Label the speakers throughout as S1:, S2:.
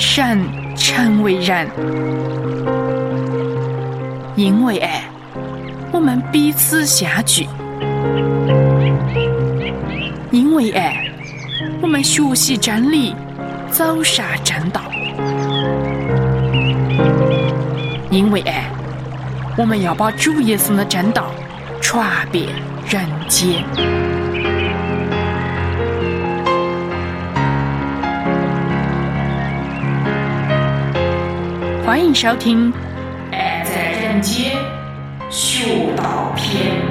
S1: 善成为然。因为爱，我们彼此相聚；因为爱，我们学习真理，走上正道；因为爱，我们要把主耶稣的真道传遍人间。欢迎收听《爱在人间学道篇》。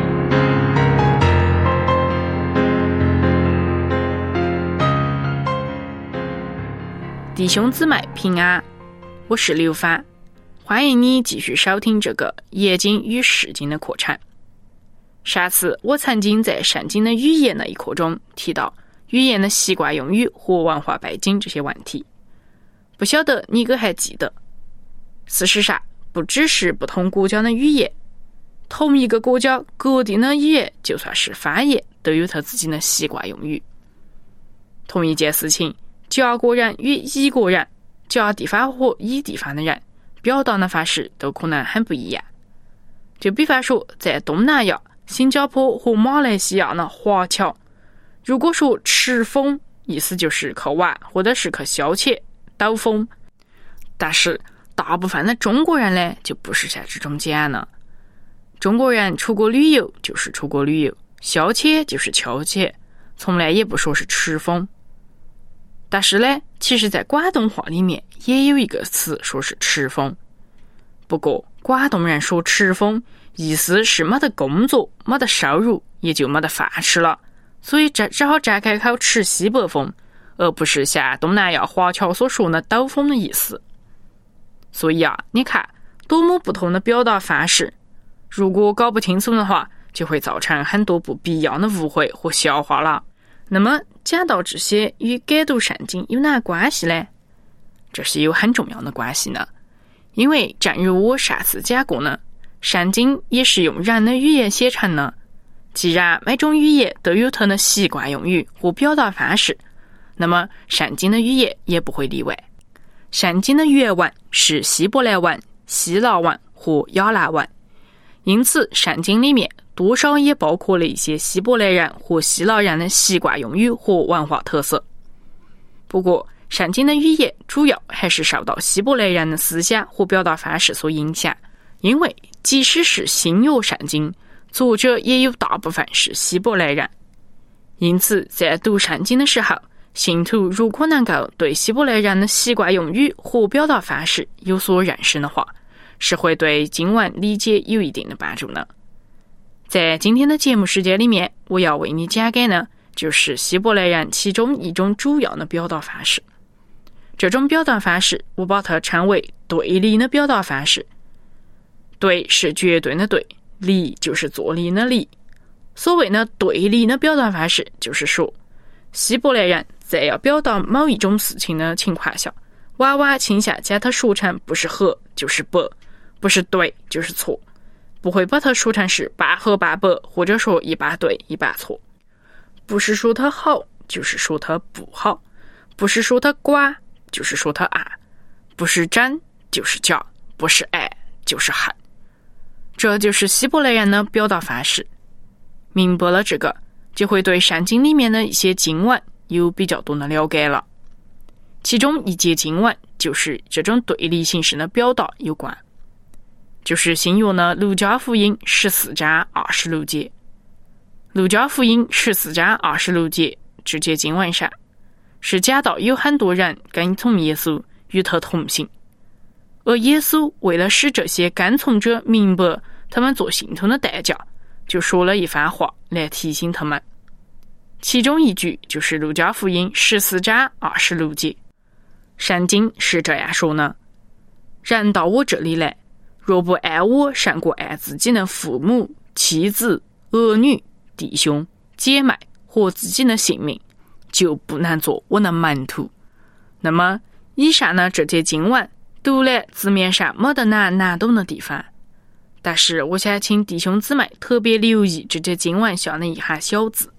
S1: 弟兄姊妹平安，我是刘帆，欢迎你继续收听这个耶经与释经的课程。上次我曾经在圣经的语言那一课中提到语言的习惯用语和文化背景这些问题，不晓得你可还记得？事实上，不只是不同国家的语言，同一个国家各地的语言就算是方言，都有它自己的习惯用语。同一件事情，甲国人与乙国人，甲地方和乙地方的人表达的方式都可能很不一样。就比方说，在东南亚、新加坡和马来西亚的华侨，如果说吃风，意思就是去玩或者是去消遣、兜风。但是大部分的中国人呢，就不是像这种讲了。中国人出国旅游就是出国旅游，消遣就是消遣，从来也不说是吃风。但是呢，其实在广东话里面也有一个词说是吃风。不过广东人说吃风，意思是没得工作，没得收入，也就没得饭吃了，所以只好张开口吃西北风，而不是像东南亚华侨所说的兜风的意思。所以啊，你看多么不同的表达方式，如果搞不清楚的话，就会造成很多不必要的误会和笑话了。那么讲到这些与解读圣经有哪关系呢？这是有很重要的关系呢。因为正如我上次讲过呢，圣经也是用人的语言写成的。既然每种语言都有它的习惯用语和表达方式，那么圣经的语言也不会例外。圣经的原文是希伯来文、希腊文和亚兰文，因此圣经里面多少也包括了一些希伯来人和希腊人的习惯用语和文化特色。不过圣经的语言主要还是受到希伯来人的思想和表达方式所影响，因为即使是新约圣经，作者也有大部分是希伯来人。因此在读圣经的时候，信徒如果能够对希伯来人的习惯用语和表达方式有所认识的话，是会对经文理解有一定的帮助的。在今天的节目时间里面，我要为你讲解呢，就是希伯来人其中一种主要的表达方式。这种表达方式我把它称为对立的表达方式。对是绝对的对，立就是作立的立。所谓的对立的表达方式，就是说希伯来人在要表达某一种事情的情况下，往往倾向将它说成不是和就是不，不是对就是错，不会把它说成是半和半不，或者说一半对一半错。不是说它好就是说它不好，不是说它乖就是说它暗，不是真就是假，不是爱就是恨。这就是希伯来人的表达方式。明白了这个，就会对圣经里面的一些经文有比较多的了解了。其中一节经文就是这种对立形式的表达有关，就是新约的路加福音14章26节。路加福音14章26节这节经文上是讲到有很多人跟从耶稣，与他同行，而耶稣为了使这些跟从者明白他们做信徒的代价，就说了一番话来提醒他们。其中一句就是路加福音14章26节，圣经是这样说呢：人到我这里来，若不爱我胜过爱自己的父母、妻子、儿女、弟兄、姐妹和自己的性命，就不能做我的门徒。那么以上呢这节经文读了字面上没得难懂的地方，但是我想请弟兄姊妹特别留意这节经文下的一行小字。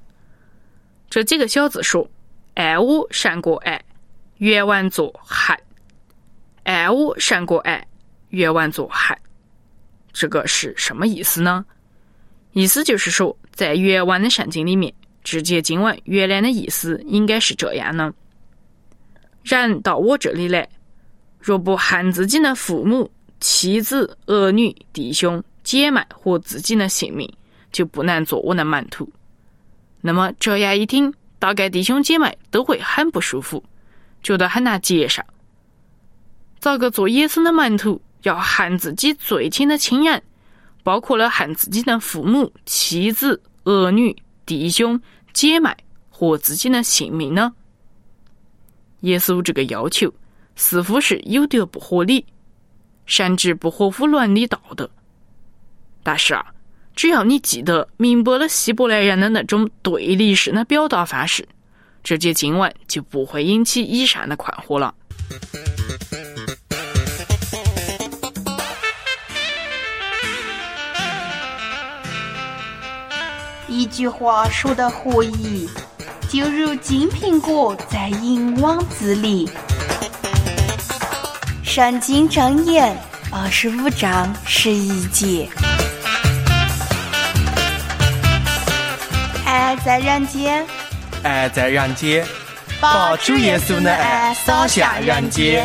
S1: 这几个小字说爱我胜过爱，原文作恨， 爱我胜过爱，原文作恨。这个是什么意思呢？意思就是说，在原文的圣经里面，直接经文原来的意思应该是这样呢：人到我这里来，若不恨自己的父母、妻子、儿女、弟兄、姐妹和自己的性命，就不能做我的门徒。那么这样一听，大概弟兄姐妹都会很不舒服，觉得很难接受。咋个做耶稣的门徒要恨自己最亲的亲人，包括了恨自己的父母、妻子、儿女、弟兄、姐妹和自己的性命呢？耶稣这个要求似乎是有点不合理，甚至不合乎伦理道德。但是只要你记得明白了希伯来人的那种对立式的表达方式，这节经文就不会引起以上的困惑了。
S2: 一句话说的合意，就如金苹果在银网子里。圣经箴言25章11节。爱在人间，
S3: 爱在人间，把主耶稣的爱洒向人间。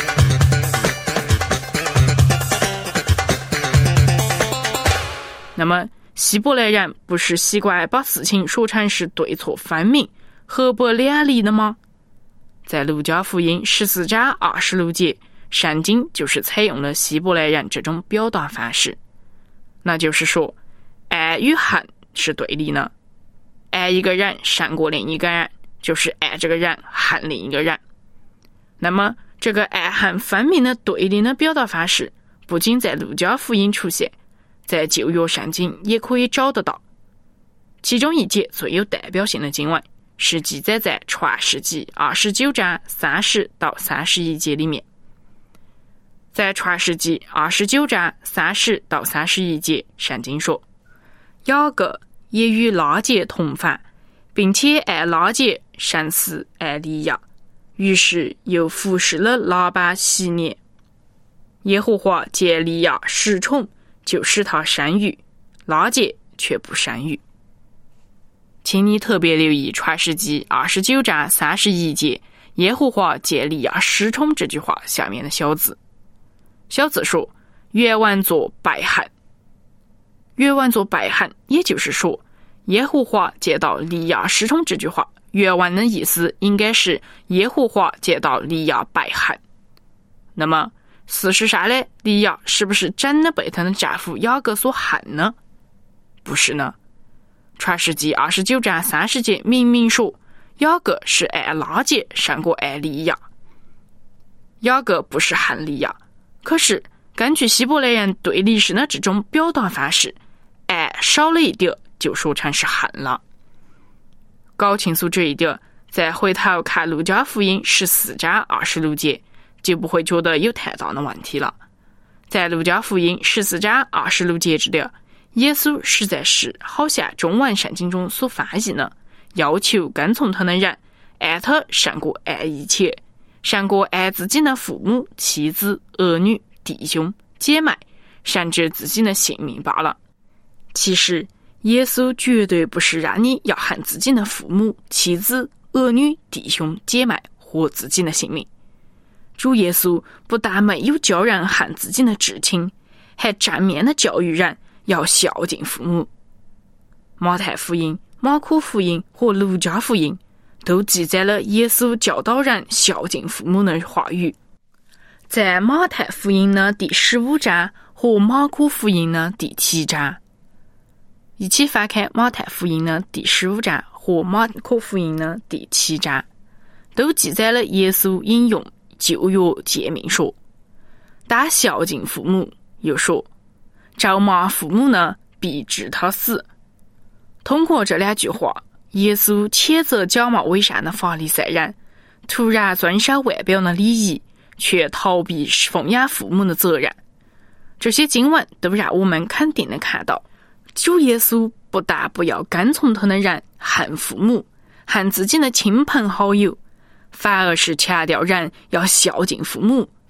S1: 那么希伯来人不是习惯把事情说成是对错分明、合不两立的吗？在路加福音14章26节，圣经就是采用了希伯来人这种表达方式，那就是说，爱与恨是对立的，爱一个人胜过另一个人，就是爱这个人恨另一个人。那么这个爱恨分明的对立的表达方式，不仅在路加福音出现，在旧约圣经也可以找得到。其中一节最有代表性的经文是记载在创世纪29章30到31节里面。在创世纪29章30到31节，圣经说，雅各也与拉结同房，并且爱拉结胜似爱利亚，于是又服侍了拉班7年。耶和华借利亚失宠，就使他生育，拉结却不生育。请你特别留意创世纪29章31节耶和华借利亚失宠这句话下面的小字。小字说，原文作败恨。原文作败恨，也就是说，耶和华借到利亚失宠这句话原文的意思应该是耶和华借到利亚败恨。那么事实上呢，利亚是不是真的被她的丈夫雅各所恨呢？不是呢。创世纪29章30节明明说，雅各是爱拉结胜过爱利亚。雅各不是恨利亚，可是根据希伯来人对立式的这种表达方式，爱少了一点就说成是恨了。搞清楚这一点，再回头看路加福音14章26节，就不会觉得有太大的问题了。在路加福音14章26节这里，耶稣实在是好像中文圣经中所翻译的，要求跟从他的人爱他胜过爱一切，胜过爱自己的父母、妻子、儿女、弟兄、姐妹，甚至自己的性命罢了。其实耶稣绝对不是让你要恨自己的父母、妻子、儿女、弟兄、姐妹和自己的性命。主耶稣不但没有教人恨自己的至亲，还正面的教育人要孝敬父母。马太福音、马可福音和路加福音都记载了耶稣教导人孝敬父母的话语。在马太福音的第15章和马可福音的第7章，一起翻开马太福音的第15章和马可福音的第7章，都记载了耶稣引用旧约诫命说，当孝敬父母，又说咒骂父母呢，必致他死。通过这2句话，耶稣谴责假冒伪善的法利赛人突然遵守外表的礼仪，却逃避奉养父母的责任。这些经文都让我们肯定的看到，主耶稣不但不要跟从他的人恨父母、恨自己的亲朋好友，反而是强调人要孝敬父母，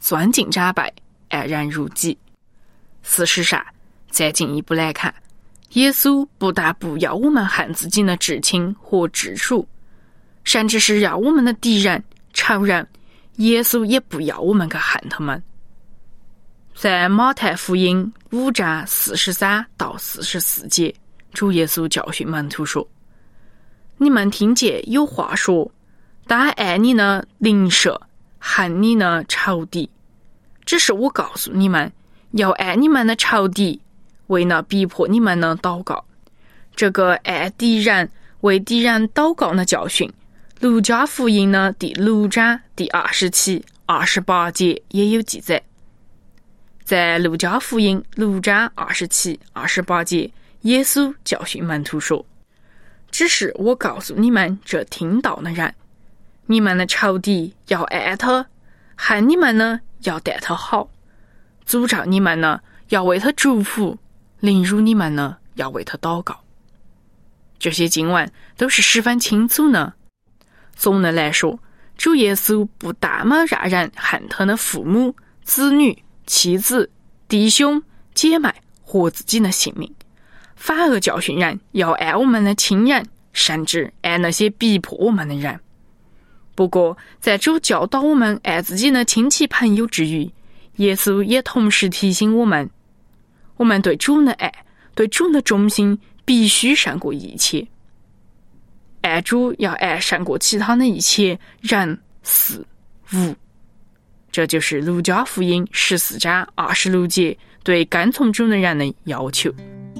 S1: 钻进诈败，安然入己。事实上，再进一步来看，耶稣不但不要我们恨自己的至亲和至属，甚至是要我们的敌人、仇人，耶稣也不要我们去恨他们。在马太福音5章43到44节，主耶稣教训门徒说：你们听见有话说，当爱你的邻舍，恨你的仇敌。只是我告诉你们，要爱你们的仇敌，为了逼迫你们的祷告。这个爱敌人、为敌人祷告的教训，路加福音的第6章第27、28节也有记载。在路加福音6章27、28节，耶稣教训门徒说：只是我告诉你们这听到的人，你们的仇敌要爱他，恨你们呢要待他好，诅咒你们呢要为他祝福，凌辱你们呢要为他祷告。这些经文都是十分清楚的。总的来说，主耶稣不但没让人恨他的父母、子女、妻子、弟兄、姐妹和自己的性命，反而教训人要爱我们的亲人，甚至爱那些逼迫我们的人。不过，在主教导我们爱自己的亲戚朋友之余，耶稣也同时提醒我们对主的爱、对主的忠心必须胜过一切。爱主要爱胜过其他的一切人、事、物。这就是路加福音14章26节对跟从主的人的要求。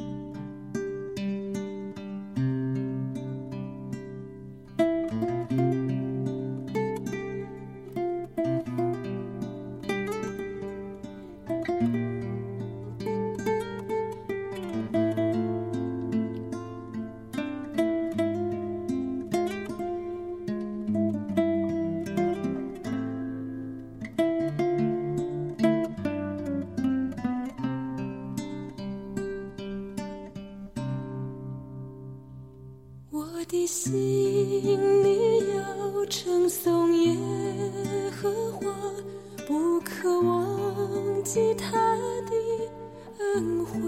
S4: 我的心里要称颂耶和华，不可忘记他的恩惠。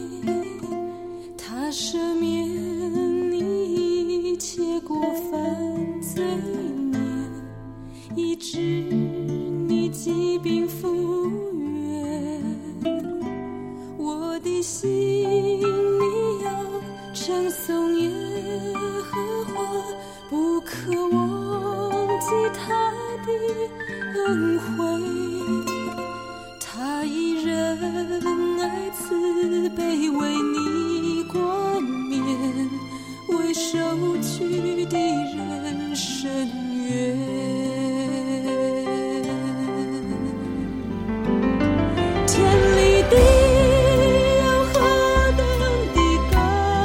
S4: 他赦免你一切过犯罪孽，医治你疾病复原。我的心里要称颂耶和华，不可忘记他的恩惠。他以仁爱慈悲为你冠冕，为受屈的人伸冤。天离地有何等的高，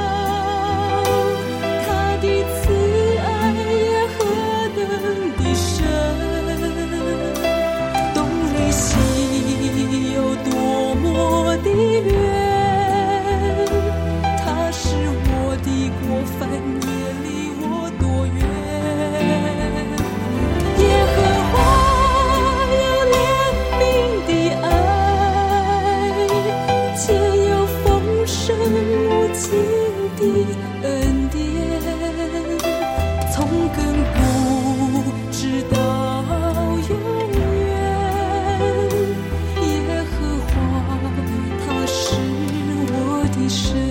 S4: 他的慈爱也何等的深，东离西有多么的远，他使我的过犯也离我多远。耶和华有怜悯的爱，且有丰盛无尽的恩典，从亘古直到永远。耶和华他是我的神。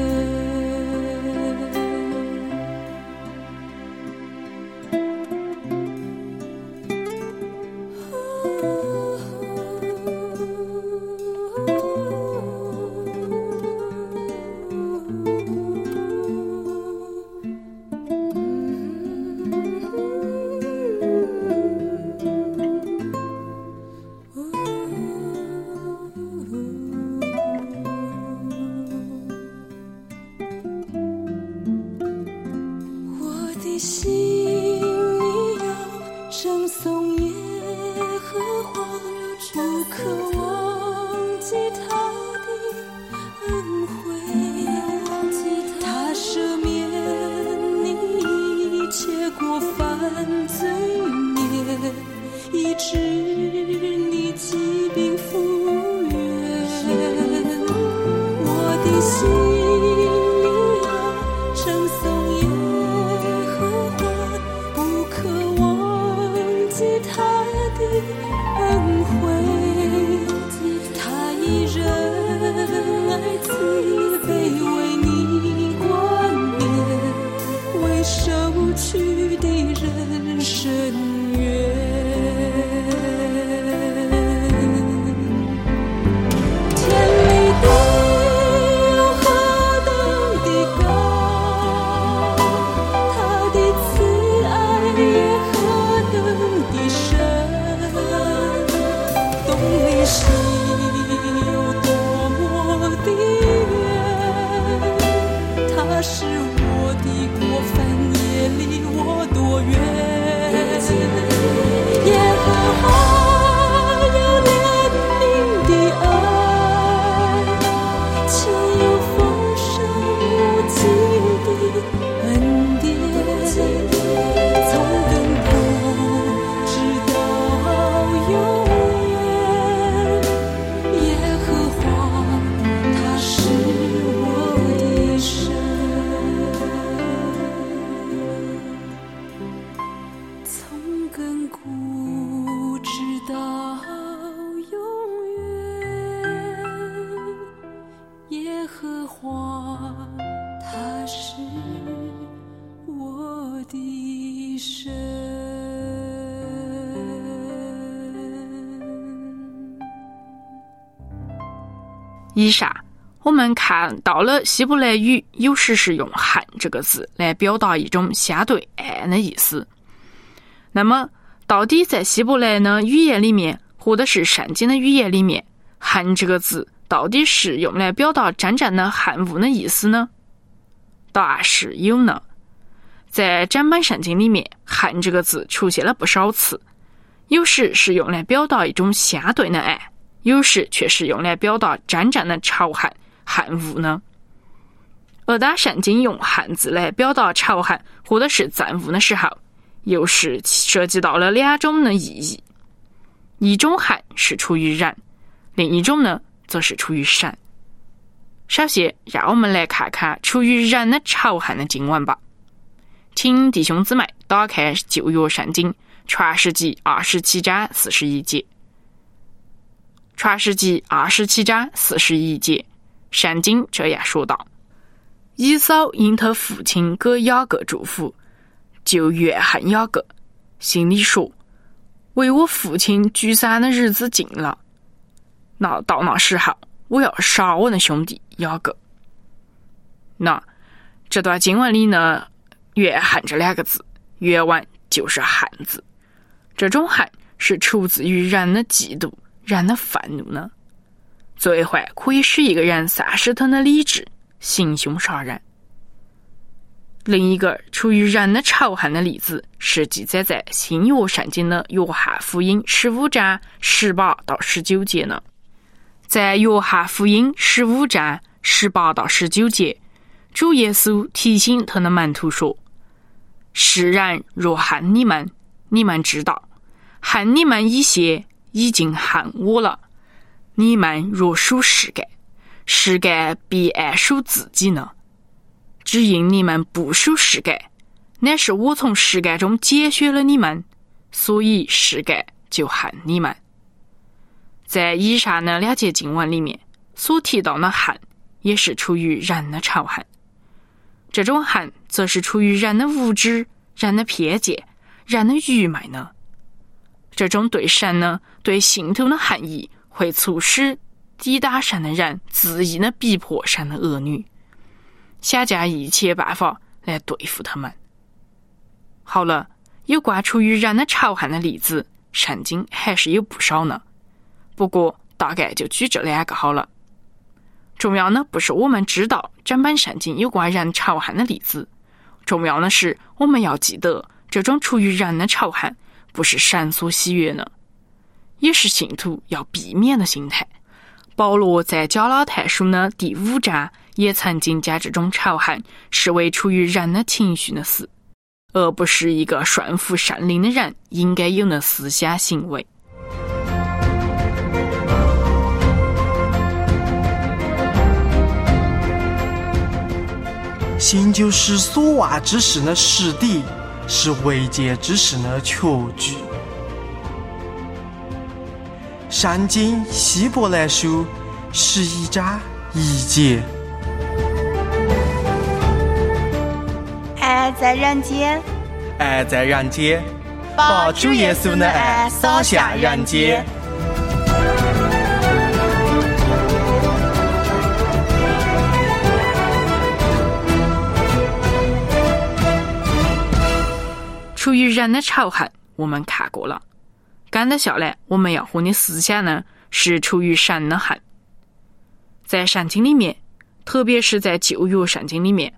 S4: 我的心里要称颂耶和华，不可忘记他的恩惠。他赦免你一切过犯罪孽，医治你疾是我的过犯也离我多远。耶和华有怜悯的爱，且有丰盛无尽的恩典，从亘古直到永远。耶和华他是我的神，从亘古直到永远。耶和华他是我的神。
S1: 以下我们看到了希伯来语有时是用罕这个字来表达一种相对爱的意思。那么到底在希伯来的语言里面或者是圣经的语言里面，罕这个字到底是用来表达真正的汉物的意思呢？答案是有呢。在整本圣经里面，罕这个字出现了不少次，有时是用来表达一种相对的爱，有时却是用来表达真正的仇恨、恨恶呢。而当圣经用汉字来表达仇恨或者是憎恶的时候，又是涉及到了两种的意义。一种恨是出于人，另一种呢则是出于神。首先让我们来看看出于人的仇恨的经文吧。请弟兄姊妹打开旧约圣经创世纪27章41节。创世纪27章41节，圣经这样说道：以扫因他父亲给雅各祝福，就怨恨雅各，心里说，为我父亲聚散的日子近了，到那时候我要杀我的兄弟雅各。那这段经文里呢，怨恨这两个字原文就是恨字，这种恨是出自于人的嫉妒、人的愤怒呢。罪坏可以使一个人丧失他的理智，行凶杀人。另一个出于人的仇恨的例子是记载在新约圣经的约翰福音15章18到19节呢。在约翰福音15章18到19节，主耶稣提醒他的门徒说，世人若恨你们，你们知道恨你们一些已经恨我了。你们若属世界，世界必爱属自己呢。只因你们不属世界，乃是我从世界中拣选了你们，所以世界就恨你们。在以上的两节经文里面所提到的恨，也是出于人的仇恨。这种恨则是出于人的无知、人的偏见、人的愚昧呢。这种对神呢、对信徒的恨意，会促使抵挡神的人恣意的逼迫神的儿女，想尽一切办法来对付他们。好了，有关出于人的仇恨的例子，圣经还是有不少呢。不过大概就举这两个好了。重要的不是我们知道整本圣经有关人仇恨的例子，重要的是我们要记得，这种出于人的仇恨不是神所喜悦的，也是信徒要避免的心态。保罗在加拉太书的第5章也曾经将这种仇恨视为出于人的情绪的事，而不是一个顺服圣灵的人应该有的思想行为。
S3: 心就是所望之事的实底，是未见之事的确据。圣经希伯来书11章1节。
S2: 爱在人间，
S3: 爱在人间，把主耶稣的爱洒向人间。
S1: 出于人的仇恨我们看过了，跟得下来我们要和你思想呢，是出于神的恨。在圣经里面，特别是在旧约圣经里面，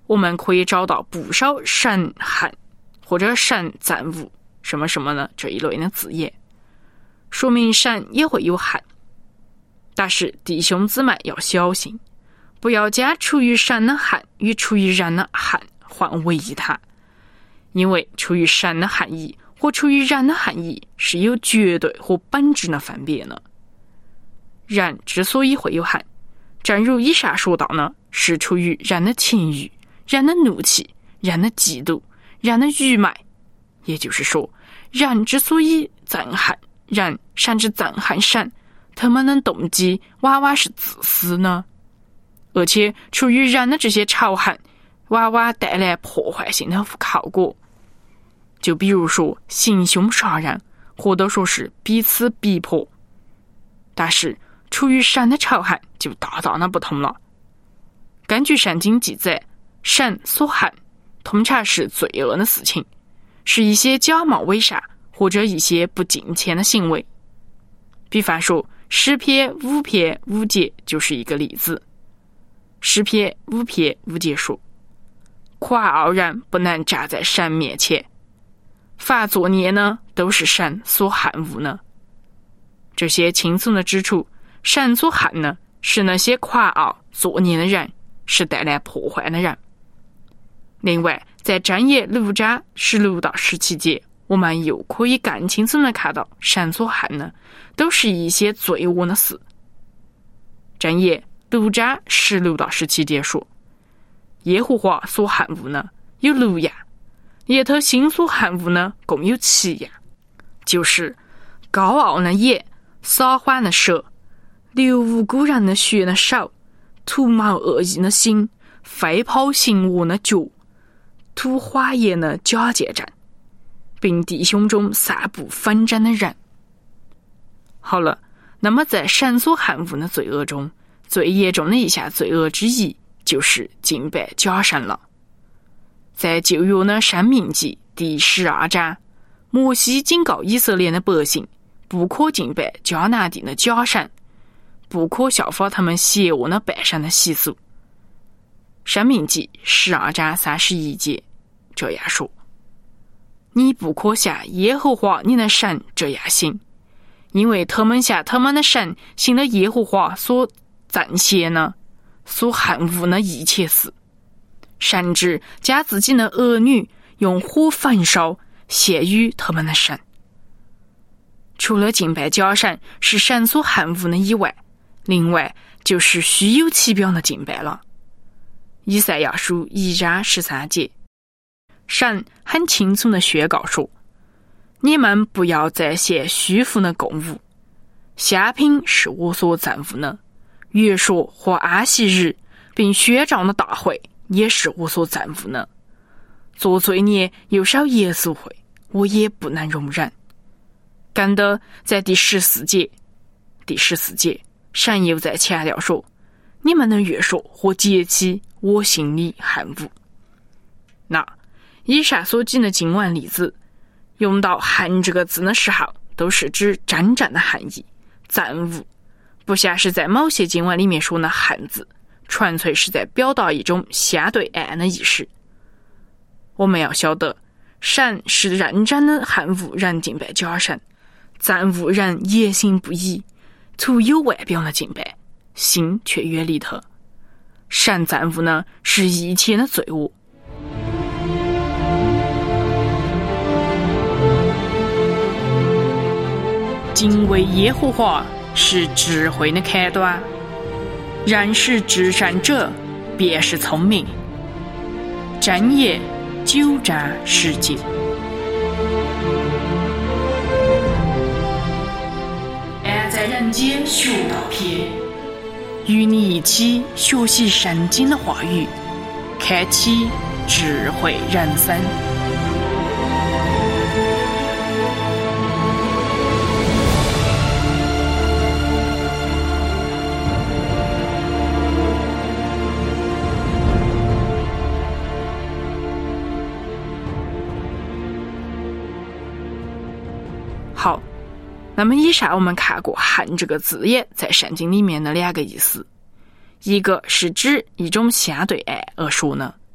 S1: 我们可以找到不少闪汉或者闪暂物什么什么呢这一类的字眼，说明闪也会有汉。但是弟兄姊妹要小心，不要将出于闪的汉与出于然的汉混为一谈，因为出于闪的含义和出于然的含义是有绝对和本质的分别的。然之所以会有汉，正如以上说到呢，是出于人的情欲、人的怒气、人的嫉妒、人的愚昧。也就是说，人之所以憎恨人，甚至憎恨神，他们的动机往往是自私呢。而且出于人的这些仇恨，往往带来破坏性的后果。就比如说行凶杀人，或者说是彼此逼迫。但是出于神的仇恨就大大的不同了。根据圣经记载，神所恨通常是罪恶的事情，是一些假冒伪善或者一些不敬虔的行为。比方说诗篇5篇5节就是一个例子。诗篇5篇5节说，夸傲人不能站在神面前，凡作孽呢都是神所恨恶呢。这些轻松的指出，神所恨呢是那些夸傲作孽的人，是带来破坏的人。另外在箴言6章16到17节，我们又可以更轻松地看到神所恨呢都是一些罪恶的事。箴言6章16到17节说，耶和华所恨恶呢有6样，耶他心所恨恶呢共有7样，就是高傲的眼、撒谎的舌、流无辜人的血的手、图谋恶意的心、飞跑行恶的脚、吐花言的假见证，并弟兄中散布纷争的人。好了，那么在神所恨恶的罪恶中，最严重的一项罪恶之一就是敬拜假神了。在旧约的申命记第12章，摩西警告以色列的百姓不可敬拜迦南地的假神，不可效法他们邪恶的拜神的习俗。申命记12章31节这样说，你不可向耶和华你的神这样行，因为他们向他们的神行了耶和华所憎邪呢所恨恶的一切事，甚至将自己的儿女用火焚烧献于他们的神。除了敬拜假神是神所恨恶的以外，另外就是虚有其表的敬拜了。以赛亚书1章13节，神很清楚地宣告说，你们不要再献虚浮的供物，香品是我所憎恶的，月朔和安息日并宣召的大会也是我所憎恶的，做罪孽又守耶稣会，我也不能容忍。跟着在第14节，神又在强调说，你们的月朔和节期我心里恨恶。那以上所举的经文例子，用到恨这个字的时候，都是指真正的恨意、憎恶，不像是在某些经文里面说的恨字，纯粹是在表达一种相对暗的意识。我们要晓得，神是认真的恨恶人敬拜假神，憎恶人言行不一，徒有外表的敬拜，心却远离他。神憎恶呢是一切的罪恶。敬畏耶和华是智慧的开端，认识至善者便是聪明。箴言9章10节。爱在人间学道篇，与你一起学习圣经的话语，开启智慧人生。好，那么以上我们看过恨这个字眼在圣经里面的2个意思，一个是指一种相对爱而说呢，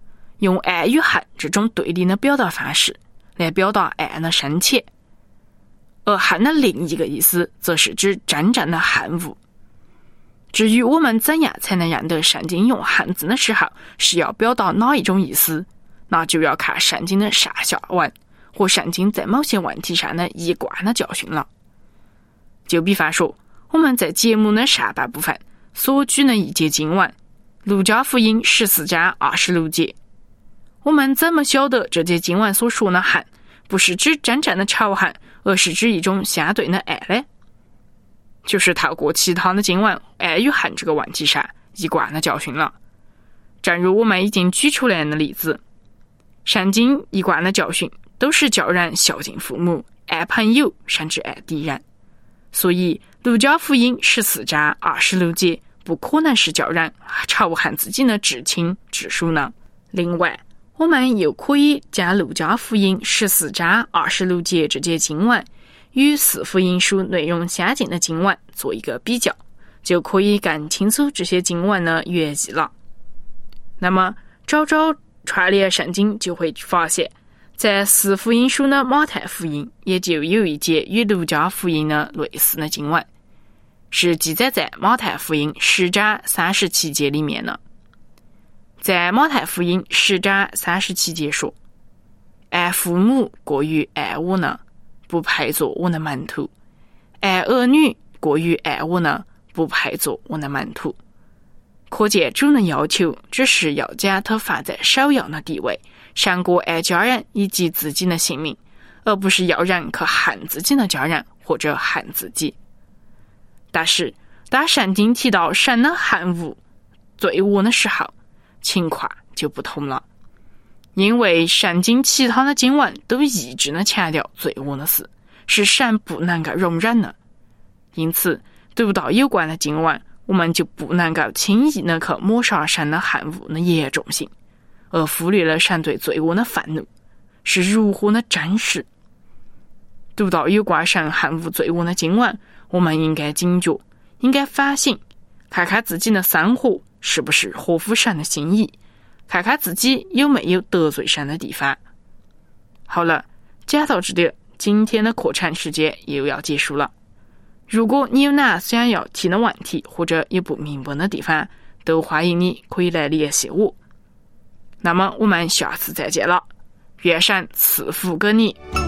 S1: 用爱与恨这种对立的表达方式来表达爱的深浅，而恨的另一个意思则是指真正的恨恶。至于我们怎样才能认得圣经用恨字的时候是要表达哪一种意思，那就要看圣经的上下文和圣经在某些问题上的一贯的教训了。就比方说，我们在节目的上半部分所举的一节经文，路加福音14章26节，我们怎么晓得这节经文所说的恨不是指真正的仇恨，而是指一种相对的爱呢？就是透过其他的经文爱与恨这个问题上一贯的教训了。正如我们已经举出来的例子，圣经一贯的教训都是叫人孝敬父母，爱朋友，甚至爱敌人。所以路加福音14章26节不可能是叫人仇恨自己的至亲至属呢。另外，我们又可以将路加福音14章26节这节经文与四福音书内容相近的经文做一个比较，就可以更清楚这些经文的原意了。那么找串联圣经，就会发现在四福音书的马太福音也就有一节与路加福音的类似的经文，是记载在马太福音10章37节里面的。在马太福音10章37节说，爱父母过于爱我呢，不配做我的门徒；爱儿女过于爱我呢，不配做我的门徒。可见主的要求只是要将他放在首要的地位，胜过爱家人以及自己的性命，而不是要人去恨自己的家人或者恨自己。但是当圣经提到神的恨恶罪恶的时候，情况就不同了，因为圣经其他的经文都一直的强调罪恶的事是神不能够容忍的，因此读到有关的经文，我们就不能够轻易的去抹杀神的恨恶的严重性，而忽略了神对罪恶的愤怒是如何的真实。读到有关神恨恶罪恶的经文，我们应该警觉，应该反省，看看自己的生活是不是合乎神的心意，看看自己有没有得罪神的地方。好了，讲到这里，今天的课程时间又要结束了。如果你有哪想要提的问题，或者有不明白的地方，都欢迎你可以来联系我。那么我们下次再见了，愿神赐福给你。